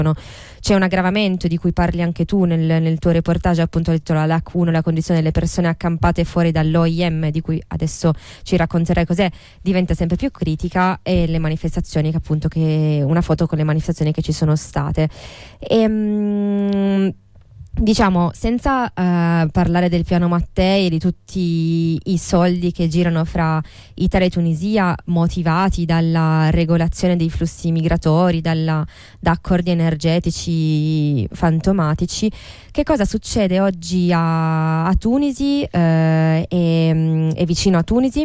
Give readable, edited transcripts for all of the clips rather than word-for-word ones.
C'è un aggravamento di cui parli anche tu nel tuo reportage, appunto, la LAC1, la condizione delle persone accampate fuori dall'OIM, di cui adesso ci racconterai cos'è, diventa sempre più critica, e le manifestazioni una foto con le manifestazioni che ci sono state. Diciamo, senza parlare del piano Mattei e di tutti i soldi che girano fra Italia e Tunisia, motivati dalla regolazione dei flussi migratori, da accordi energetici fantomatici, che cosa succede oggi a Tunisi e vicino a Tunisi,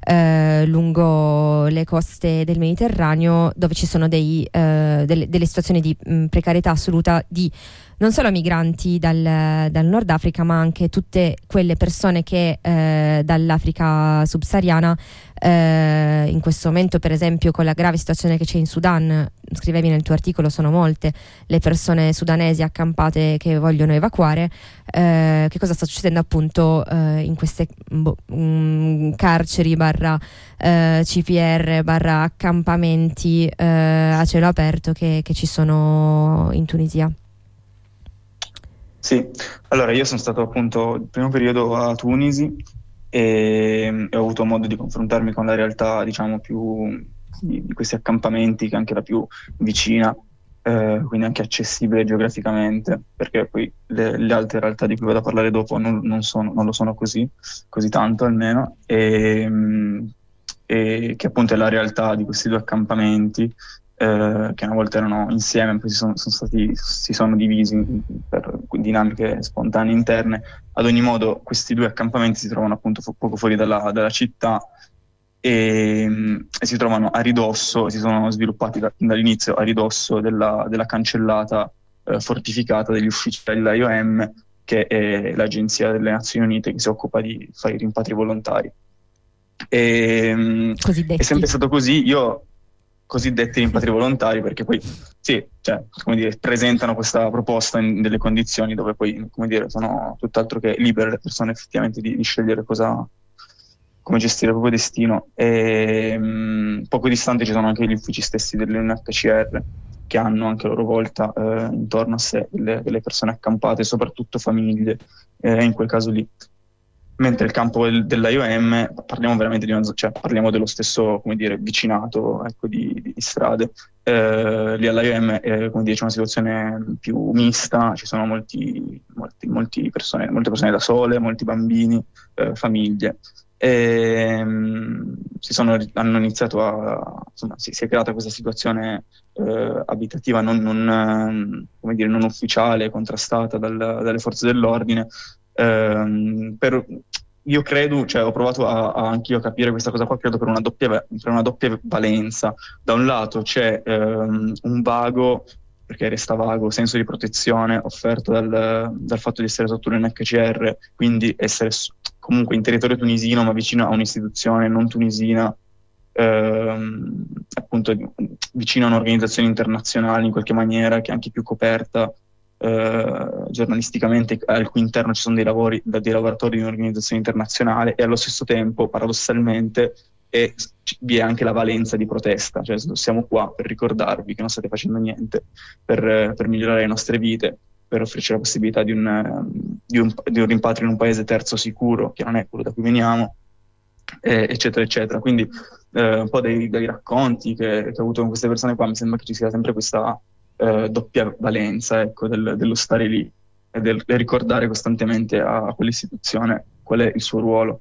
lungo le coste del Mediterraneo, dove ci sono delle situazioni di precarietà assoluta di non solo migranti dal Nord Africa, ma anche tutte quelle persone che dall'Africa subsahariana, in questo momento, per esempio, con la grave situazione che c'è in Sudan, scrivevi nel tuo articolo, sono molte le persone sudanesi accampate che vogliono evacuare. Che cosa sta succedendo appunto in queste carceri barra CPR barra accampamenti a cielo aperto che ci sono in Tunisia? Sì, allora io sono stato appunto il primo periodo a Tunisi e ho avuto modo di confrontarmi con la realtà, diciamo, più di questi accampamenti, che è anche la più vicina, quindi anche accessibile geograficamente, perché poi le altre realtà di cui vado a parlare dopo non lo sono così tanto almeno, e che appunto è la realtà di questi due accampamenti, che una volta erano insieme, poi si sono divisi per dinamiche spontanee interne. Ad ogni modo, questi due accampamenti si trovano appunto poco fuori dalla città e si trovano a ridosso, si sono sviluppati dall'inizio a ridosso della cancellata fortificata degli uffici dell'IOM, che è l'agenzia delle Nazioni Unite che si occupa di fare i rimpatri volontari. È sempre stato così. Io cosiddetti rimpatri volontari, perché poi sì, cioè, come dire, presentano questa proposta in delle condizioni dove poi, come dire, sono tutt'altro che libere le persone effettivamente di scegliere come gestire il proprio destino. E poco distante ci sono anche gli uffici stessi dell'UNHCR, che hanno anche a loro volta intorno a sé delle persone accampate, soprattutto famiglie, in quel caso lì. Mentre il campo dell'IOM, parliamo veramente parliamo dello stesso, come dire, vicinato, ecco, di strade. Lì all'IOM, come dire, c'è una situazione più mista, ci sono molte persone da sole, molti bambini, famiglie. Hanno iniziato insomma, si è creata questa situazione abitativa non ufficiale, contrastata dalle forze dell'ordine. Io credo, cioè ho provato anch'io a capire questa cosa qua, credo per una doppia valenza. Da un lato c'è un vago, perché resta vago, senso di protezione offerto dal fatto di essere sotto l'UNHCR, quindi essere comunque in territorio tunisino ma vicino a un'istituzione non tunisina, appunto vicino a un'organizzazione internazionale in qualche maniera, che è anche più coperta giornalisticamente, al cui interno ci sono dei lavoratori di un'organizzazione internazionale, e allo stesso tempo, paradossalmente, vi è anche la valenza di protesta, cioè siamo qua per ricordarvi che non state facendo niente per migliorare le nostre vite, per offrirci la possibilità di un rimpatrio in un paese terzo sicuro, che non è quello da cui veniamo, eccetera eccetera. Quindi un po' dei racconti che ho avuto con queste persone qua, mi sembra che ci sia sempre questa doppia valenza, ecco, dello stare lì e del ricordare costantemente a quell'istituzione qual è il suo ruolo.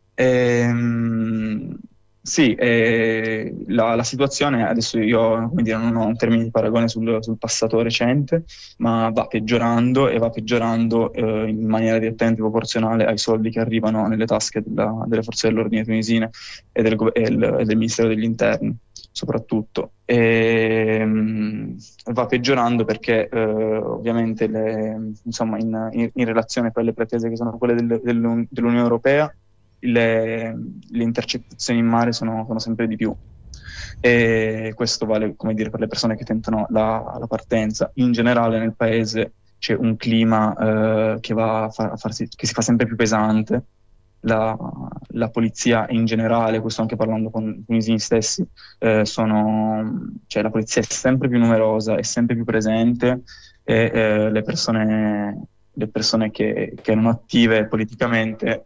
Sì, la situazione adesso, io, come dire, non ho un termine di paragone sul passato recente, ma va peggiorando in maniera direttamente proporzionale ai soldi che arrivano nelle tasche delle forze dell'ordine tunisine e del Ministero degli Interni soprattutto. Va peggiorando perché ovviamente insomma in relazione poi alle pretese che sono quelle dell'Unione Europea, le intercettazioni in mare sono sempre di più, e questo vale, come dire, per le persone che tentano la partenza. In generale nel paese c'è un clima che si fa sempre più pesante. La la polizia in generale, questo anche parlando con i tunisini stessi, cioè la polizia è sempre più numerosa, è sempre più presente e le persone che erano attive politicamente.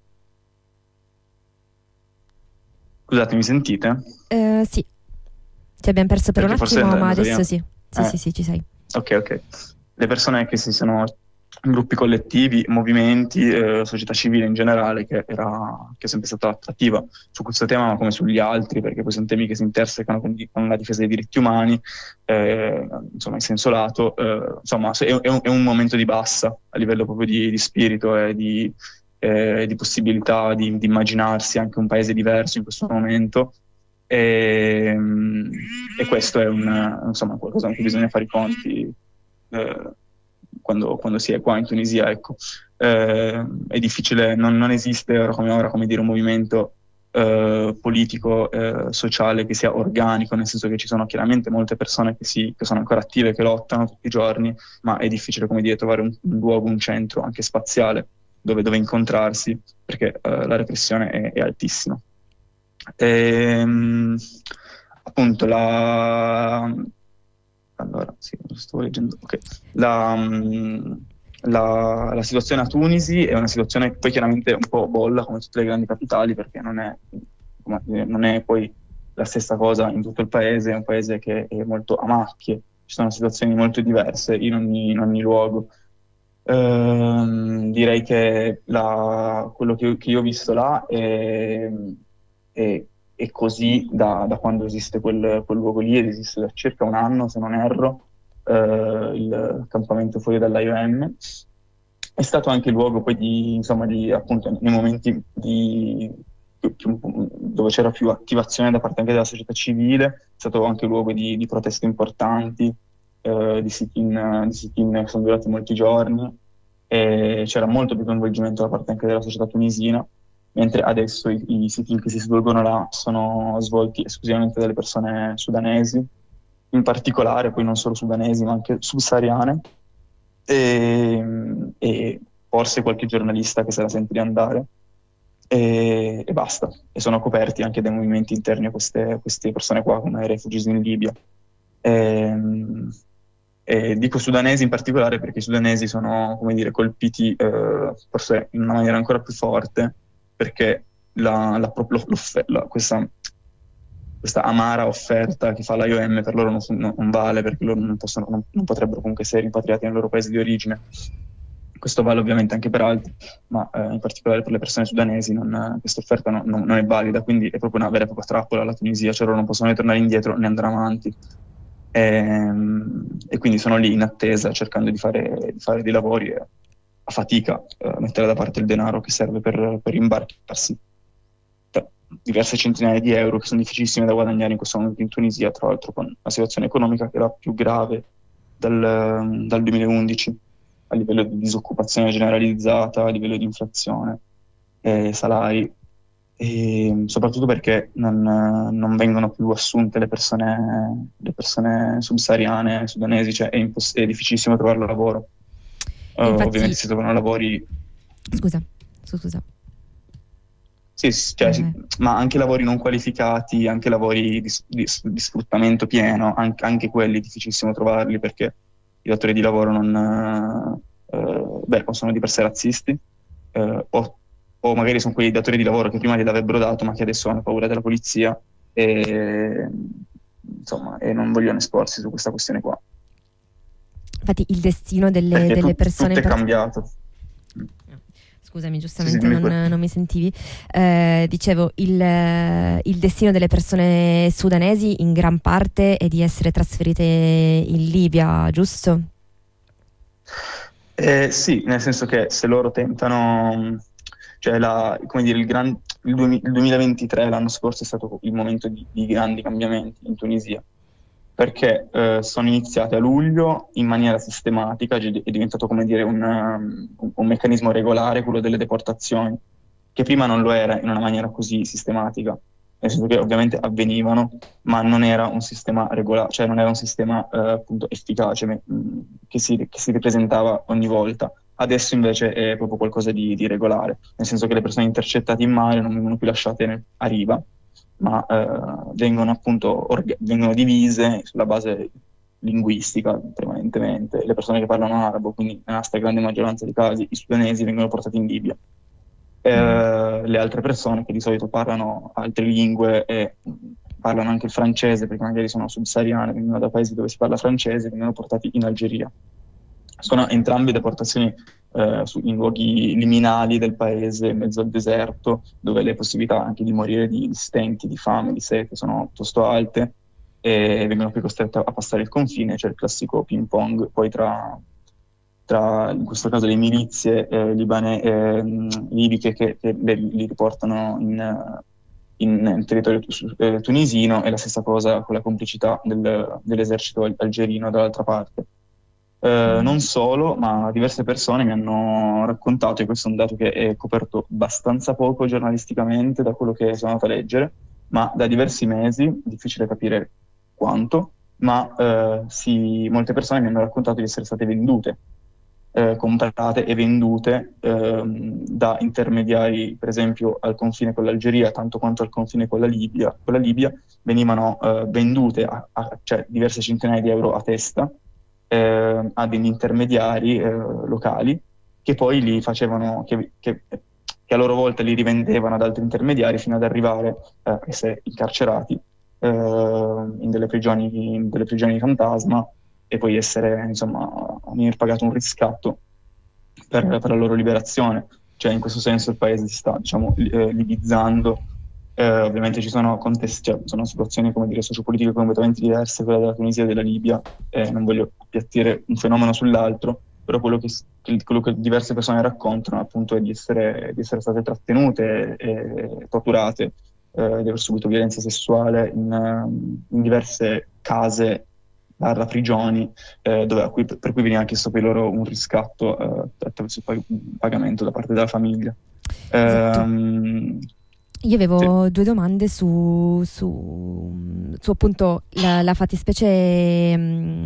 Scusate, mi sentite? Sì, ti abbiamo perso per Perché un forse attimo, ma non adesso sappiamo. sì, sì, ci sei. Ok. Le persone che si sono gruppi collettivi, movimenti, società civile in generale, che è sempre stata attiva su questo tema, ma come sugli altri, perché poi sono temi che si intersecano con la difesa dei diritti umani, insomma, in senso lato. Insomma, è un momento di bassa a livello proprio di spirito e di possibilità di immaginarsi anche un paese diverso in questo momento. E questo è insomma, qualcosa con cui bisogna fare i conti quando si è qua in Tunisia, ecco. È difficile, non esiste ora come dire, un movimento politico, sociale che sia organico, nel senso che ci sono chiaramente molte persone che sono ancora attive, che lottano tutti i giorni, ma è difficile, come dire, trovare un luogo, un centro anche spaziale dove incontrarsi, perché la repressione è altissima. Appunto, allora, sì, lo sto leggendo. Ok. La situazione a Tunisi è una situazione poi chiaramente un po' bolla, come tutte le grandi capitali, perché non è poi la stessa cosa in tutto il paese, è un paese che è molto a macchie, ci sono situazioni molto diverse in ogni luogo. Direi che quello che io ho visto là è così da quando esiste quel luogo lì, ed esiste da circa un anno, se non erro, il campamento fuori dall'IOM. È stato anche il luogo poi appunto, nei momenti dove c'era più attivazione da parte anche della società civile, è stato anche luogo di proteste importanti, di sit-in che sono durati molti giorni, e c'era molto più coinvolgimento da parte anche della società tunisina, mentre adesso i sit-in che si svolgono là sono svolti esclusivamente dalle persone sudanesi, in particolare poi non solo sudanesi ma anche subsahariane, e forse qualche giornalista che se la sente di andare, e basta, e sono coperti anche dai movimenti interni a queste persone qua, come i refugees in Libia. E dico sudanesi in particolare perché i sudanesi sono, come dire, colpiti forse in una maniera ancora più forte, perché questa amara offerta che fa l'IOM per loro non vale, perché loro non potrebbero comunque essere rimpatriati nel loro paese di origine. Questo vale ovviamente anche per altri, ma in particolare per le persone sudanesi questa offerta non è valida, quindi è proprio una vera e propria trappola la Tunisia, cioè loro non possono né tornare indietro né andare avanti. E quindi sono lì in attesa, cercando di fare dei lavori a fatica, mettere da parte il denaro che serve per imbarcarsi diverse centinaia di euro, che sono difficilissime da guadagnare in questo momento in Tunisia, tra l'altro con una situazione economica che è la più grave dal 2011, a livello di disoccupazione generalizzata, a livello di inflazione, salari, e soprattutto perché non vengono più assunte le persone subsahariane, sudanesi, cioè è difficilissimo trovare lavoro. Infatti, ovviamente si trovano lavori... Scusa. Sì, cioè, ma anche lavori non qualificati, anche lavori di sfruttamento pieno, anche quelli è difficilissimo trovarli, perché i datori di lavoro sono di per sé razzisti, o magari sono quei datori di lavoro che prima gliel'avrebbero dato ma che adesso hanno paura della polizia e non vogliono esporsi su questa questione qua. Infatti il destino delle persone... Tutto è cambiato. Scusami, giustamente non mi sentivi. Dicevo, il destino delle persone sudanesi in gran parte è di essere trasferite in Libia, giusto? Sì, nel senso che se loro tentano, cioè il 2023, l'anno scorso, è stato il momento di grandi cambiamenti in Tunisia, perché sono iniziate a luglio in maniera sistematica, è diventato, come dire, un meccanismo regolare, quello delle deportazioni, che prima non lo era in una maniera così sistematica, nel senso che ovviamente avvenivano, ma non era un sistema regolare, cioè non era un sistema appunto efficace, che si ripresentava ogni volta. Adesso invece è proprio qualcosa di regolare, nel senso che le persone intercettate in mare non vengono più lasciate a riva, ma vengono appunto vengono divise sulla base linguistica prevalentemente. Le persone che parlano arabo, quindi nella stragrande maggioranza dei casi i sudanesi, vengono portati in Libia. Le altre persone che di solito parlano altre lingue e parlano anche il francese, perché magari sono subsahariane, vengono da paesi dove si parla francese, vengono portati in Algeria. Sono entrambe deportazioni in luoghi liminali del paese, in mezzo al deserto, dove le possibilità anche di morire di stenti, di fame, di sete sono piuttosto alte, e vengono poi costrette a passare il confine. C'è il classico ping pong poi tra in questo caso le milizie libiche che li riportano in territorio tunisino, e la stessa cosa con la complicità dell'esercito algerino dall'altra parte. Non solo, ma diverse persone mi hanno raccontato, e questo è un dato che è coperto abbastanza poco giornalisticamente da quello che sono andato a leggere, ma da diversi mesi, difficile capire quanto, ma molte persone mi hanno raccontato di essere state vendute, comprate e vendute da intermediari, per esempio al confine con l'Algeria, tanto quanto al confine con la Libia, venivano vendute cioè diverse centinaia di euro a testa, a degli intermediari locali, che poi li facevano, che a loro volta li rivendevano ad altri intermediari, fino ad arrivare a essere incarcerati in delle prigioni fantasma, e poi venire pagato un riscatto per la loro liberazione. Cioè, in questo senso il paese si sta, libizzando. Ovviamente ci sono sono situazioni, come dire, sociopolitiche completamente diverse, quella della Tunisia e della Libia, non voglio appiattire un fenomeno sull'altro, però quello che diverse persone raccontano appunto è di essere state trattenute e torturate, di aver subito violenza sessuale in diverse case / prigioni, per cui veniva chiesto per loro un riscatto attraverso il pagamento da parte della famiglia. Io avevo due domande su appunto la fattispecie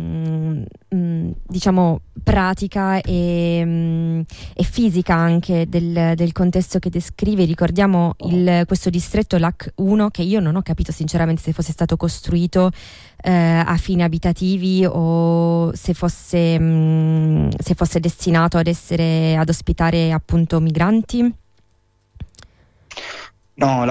diciamo pratica e fisica anche del contesto che descrive. Ricordiamo questo distretto LAC 1, che io non ho capito sinceramente se fosse stato costruito a fini abitativi o se fosse destinato ad ospitare appunto migranti. No,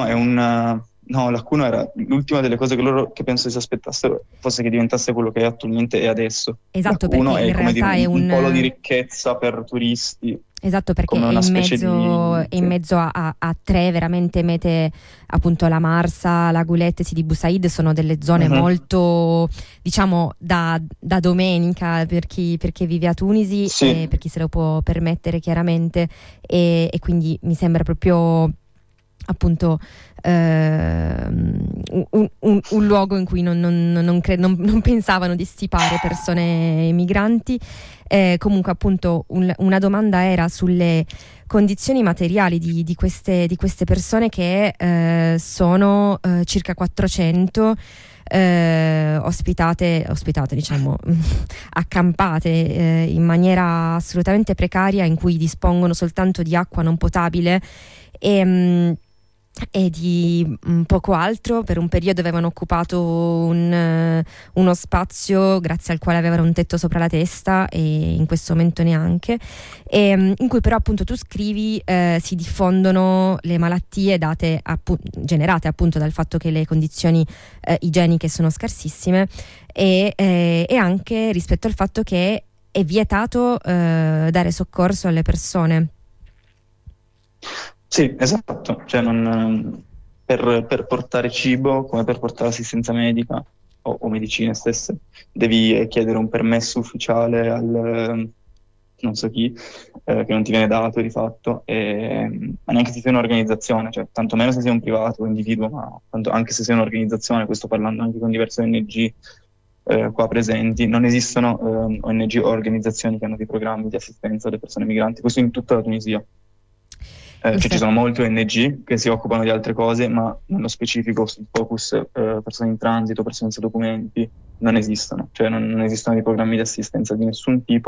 l'H1 era l'ultima delle cose che penso si aspettassero fosse che diventasse quello che è attualmente e adesso. Esatto, L'H1 perché in realtà è un polo di ricchezza per turisti. Esatto, perché come una specie è in mezzo a tre veramente mete, appunto la Marsa, la Gulette, Sidi Bou Said, sono delle zone molto, diciamo, da domenica per chi vive a Tunisi, e per chi se lo può permettere chiaramente, e quindi mi sembra proprio appunto un luogo in cui non pensavano di stipare persone migranti. Comunque appunto una domanda era sulle condizioni materiali di queste persone, che sono circa 400, ospitate diciamo accampate in maniera assolutamente precaria, in cui dispongono soltanto di acqua non potabile e di poco altro. Per un periodo avevano occupato uno spazio grazie al quale avevano un tetto sopra la testa, e in questo momento neanche, in cui però appunto tu scrivi si diffondono le malattie generate appunto dal fatto che le condizioni igieniche sono scarsissime, e anche rispetto al fatto che è vietato dare soccorso alle persone. Sì, esatto, cioè per portare cibo, come per portare assistenza medica o medicine stesse, devi chiedere un permesso ufficiale al non so chi, che non ti viene dato di fatto, ma neanche se sei un'organizzazione, cioè tantomeno se sei un privato o individuo, ma anche se sei un'organizzazione. Questo parlando anche con diverse ONG qua presenti, non esistono ONG o organizzazioni che hanno dei programmi di assistenza alle persone migranti, questo in tutta la Tunisia. Cioè ci sono molte ONG che si occupano di altre cose, ma nello specifico sul focus persone in transito, persone senza documenti, non esistono. Cioè non esistono dei programmi di assistenza di nessun tipo,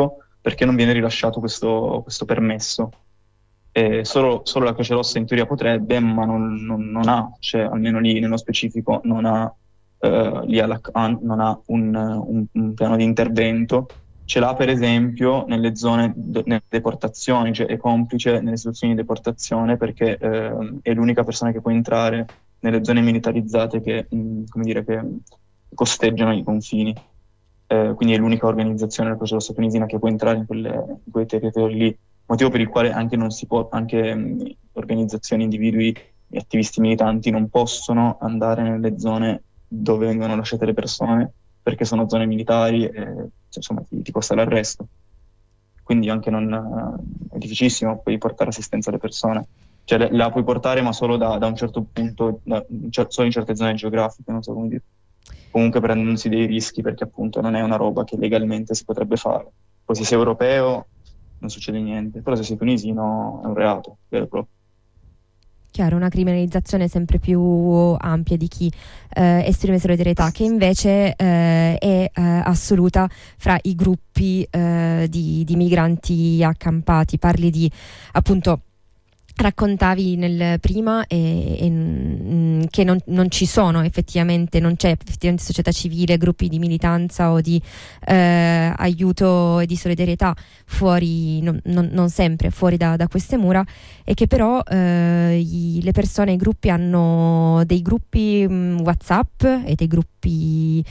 perché non viene rilasciato questo permesso. Solo la Croce Rossa in teoria potrebbe, ma non ha, cioè almeno lì nello specifico non ha, lì non ha un piano di intervento. Ce l'ha per esempio nelle zone, nelle deportazioni, cioè è complice nelle situazioni di deportazione perché è l'unica persona che può entrare nelle zone militarizzate che, come dire, che costeggiano i confini. Quindi è l'unica organizzazione della Croce Rossa tunisina che può entrare in quei territori lì, motivo per il quale anche non si può, anche organizzazioni, individui e attivisti militanti non possono andare nelle zone dove vengono lasciate le persone, perché sono zone militari e insomma ti costa l'arresto. Quindi anche è difficilissimo poi portare assistenza alle persone. Cioè la puoi portare ma solo da un certo punto, solo in certe zone geografiche, non so come dire. Comunque prendendosi dei rischi perché appunto non è una roba che legalmente si potrebbe fare. Poi se sei europeo non succede niente, però se sei tunisino è un reato vero e proprio. Chiaro, una criminalizzazione sempre più ampia di chi esprime solidarietà, che invece è assoluta fra i gruppi di migranti accampati. Parli di, appunto, raccontavi nel prima che non ci sono effettivamente, non c'è effettivamente società civile, gruppi di militanza o di aiuto e di solidarietà fuori, non sempre fuori da queste mura, e che però le persone, i gruppi hanno dei gruppi WhatsApp e dei gruppi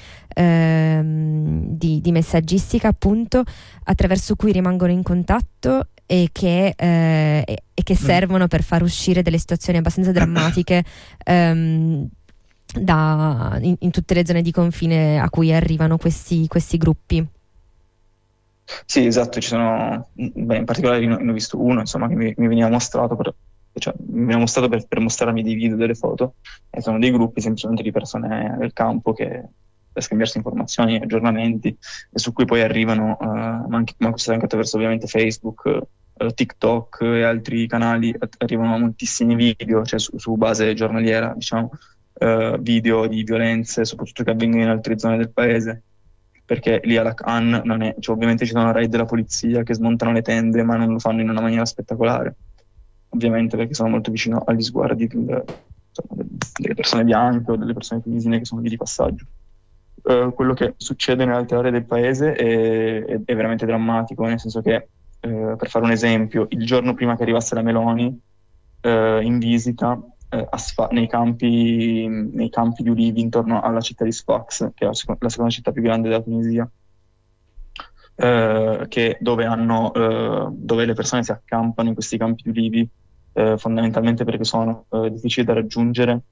di messaggistica, appunto, attraverso cui rimangono in contatto e che servono per far uscire delle situazioni abbastanza drammatiche in tutte le zone di confine a cui arrivano questi gruppi. Sì, esatto, ci sono, in particolare ne ho visto uno, insomma, che mi veniva mostrato per mostrarmi dei video, delle foto, e sono dei gruppi semplicemente di persone del campo che per scambiarsi informazioni, aggiornamenti, e su cui poi arrivano, ma questo anche attraverso ovviamente Facebook, TikTok e altri canali, arrivano moltissimi video, cioè su base giornaliera, diciamo, video di violenze, soprattutto che avvengono in altre zone del paese, perché lì a Lakan non è, cioè, ovviamente ci sono raid della polizia che smontano le tende, ma non lo fanno in una maniera spettacolare, ovviamente perché sono molto vicino agli sguardi delle persone bianche o delle persone tunisine che sono lì di passaggio. Quello che succede nelle altre aree del paese è veramente drammatico, nel senso che, per fare un esempio, il giorno prima che arrivasse la Meloni in visita nei campi di ulivi intorno alla città di Sfax, che è la seconda città più grande della Tunisia, dove le persone si accampano in questi campi di ulivi, fondamentalmente perché sono difficili da raggiungere,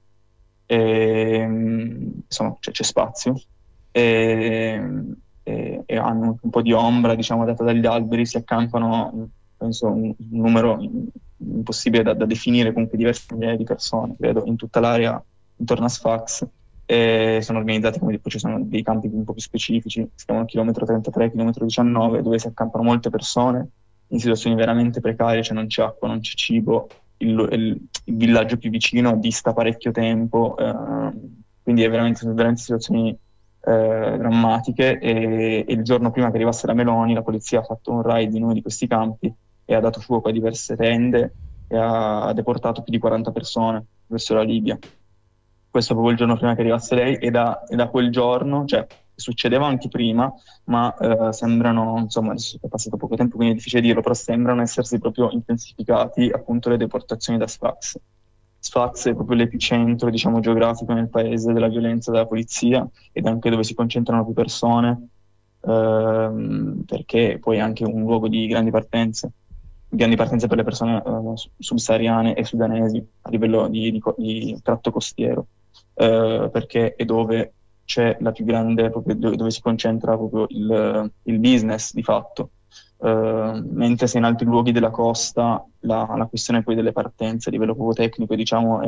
insomma c'è spazio, e hanno un po' di ombra, diciamo, data dagli alberi, si accampano, penso, un numero impossibile da definire, comunque diverse migliaia di persone, credo, in tutta l'area intorno a Sfax, e sono organizzati, come poi ci sono dei campi un po' più specifici, si chiamano chilometro 33, chilometro 19, dove si accampano molte persone in situazioni veramente precarie, cioè non c'è acqua, non c'è cibo, il villaggio più vicino dista parecchio tempo, quindi sono veramente situazioni drammatiche, e il giorno prima che arrivasse la Meloni la polizia ha fatto un raid in uno di questi campi e ha dato fuoco a diverse tende e ha deportato più di 40 persone verso la Libia. Questo proprio il giorno prima che arrivasse lei, e da quel giorno, cioè succedeva anche prima, ma sembrano, insomma, adesso è passato poco tempo quindi è difficile dirlo, però sembrano essersi proprio intensificati appunto le deportazioni da Sfax. Sfax è proprio l'epicentro, diciamo, geografico nel paese della violenza della polizia, ed anche dove si concentrano più persone, perché poi è anche un luogo di grandi partenze per le persone subsahariane e sudanesi a livello di tratto costiero, perché è dove c'è la più grande, proprio dove si concentra proprio il business di fatto. Mentre se in altri luoghi della costa la questione poi delle partenze a livello proprio tecnico, diciamo,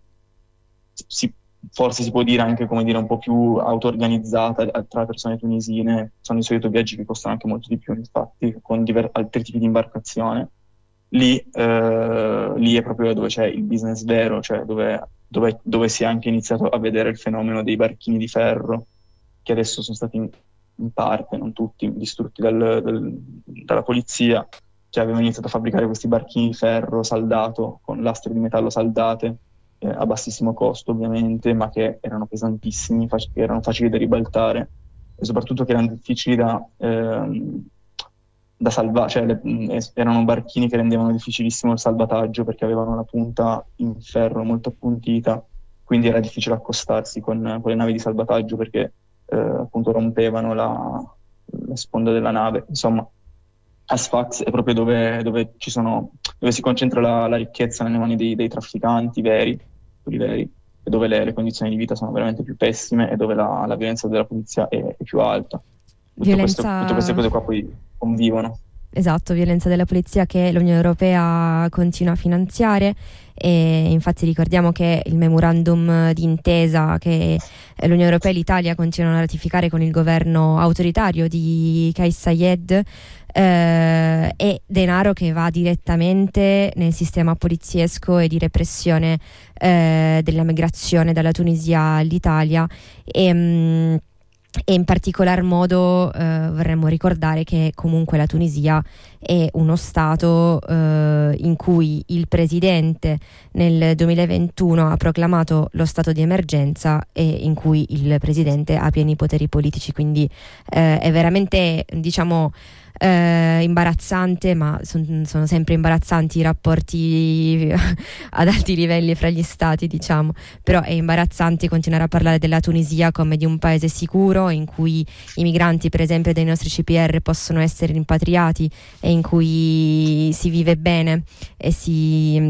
forse si può dire anche, come dire, un po' più auto-organizzata tra persone tunisine, sono di solito viaggi che costano anche molto di più, infatti, con altri tipi di imbarcazione. Lì è proprio dove c'è il business vero, cioè dove si è anche iniziato a vedere il fenomeno dei barchini di ferro, che adesso sono stati in parte, non tutti, distrutti dalla polizia, cioè avevano iniziato a fabbricare questi barchini di ferro saldato, con lastre di metallo saldate, a bassissimo costo ovviamente, ma che erano pesantissimi, erano facili da ribaltare e soprattutto che erano difficili da salvare, cioè erano barchini che rendevano difficilissimo il salvataggio perché avevano la punta in ferro molto appuntita, quindi era difficile accostarsi con le navi di salvataggio perché appunto rompevano la sponda della nave. Insomma, a Sfax è proprio dove si concentra la ricchezza nelle mani dei trafficanti veri, quelli veri, e dove le condizioni di vita sono veramente più pessime e dove la violenza della polizia è più alta. Tutte queste cose qua poi convivono. Esatto, violenza della polizia che l'Unione Europea continua a finanziare, e infatti ricordiamo che il memorandum d'intesa che l'Unione Europea e l'Italia continuano a ratificare con il governo autoritario di Kais Saied è denaro che va direttamente nel sistema poliziesco e di repressione della migrazione dalla Tunisia all'Italia. E in particolar modo vorremmo ricordare che comunque la Tunisia è uno stato in cui il presidente nel 2021 ha proclamato lo stato di emergenza e in cui il presidente ha pieni poteri politici, quindi è veramente, diciamo, imbarazzante, ma sono sempre imbarazzanti i rapporti ad alti livelli fra gli stati, diciamo, però è imbarazzante continuare a parlare della Tunisia come di un paese sicuro in cui i migranti, per esempio, dei nostri CPR possono essere rimpatriati e in cui si vive bene e si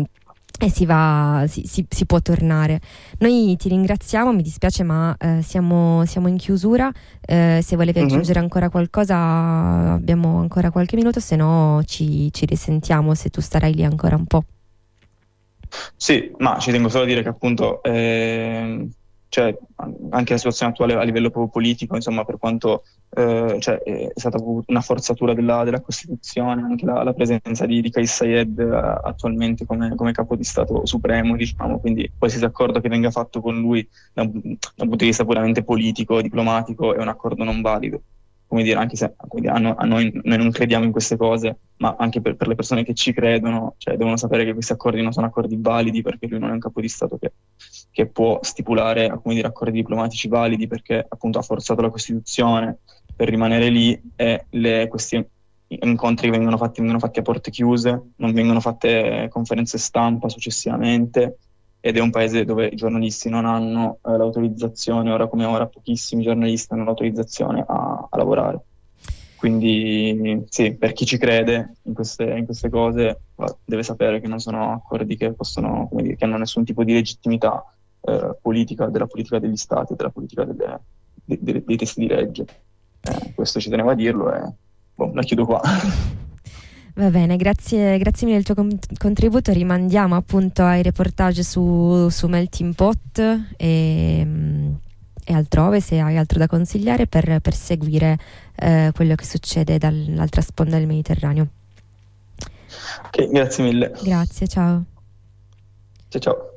può tornare. Noi ti ringraziamo, mi dispiace ma siamo in chiusura, se volevi aggiungere ancora qualcosa abbiamo ancora qualche minuto, se no ci risentiamo se tu starai lì ancora un po'. Sì, ma ci tengo solo a dire che appunto cioè, anche la situazione attuale a livello proprio politico, insomma, per quanto cioè, è stata una forzatura della Costituzione, anche la presenza di Kais Saied attualmente come capo di Stato supremo, diciamo, quindi qualsiasi accordo che venga fatto con lui da un punto di vista puramente politico, diplomatico, è un accordo non valido. Come dire, anche se noi non crediamo in queste cose, ma anche per le persone che ci credono, cioè devono sapere che questi accordi non sono accordi validi, perché lui non è un capo di Stato che può stipulare, come dire, accordi diplomatici validi, perché appunto ha forzato la Costituzione per rimanere lì, e questi incontri vengono fatti a porte chiuse, non vengono fatte conferenze stampa successivamente, ed è un paese dove i giornalisti non hanno l'autorizzazione, ora come ora pochissimi giornalisti hanno l'autorizzazione a lavorare. Quindi sì, per chi ci crede in queste cose deve sapere che non sono accordi che possono, come dire, che hanno nessun tipo di legittimità politica, della politica degli stati, della politica dei testi di legge. Questo ci tenevo a dirlo e la chiudo qua. Va bene, grazie mille del tuo contributo. Rimandiamo appunto ai reportage su Melting Pot e altrove, se hai altro da consigliare per seguire quello che succede dall'altra sponda del Mediterraneo. Ok, grazie mille. Grazie, ciao. Ciao.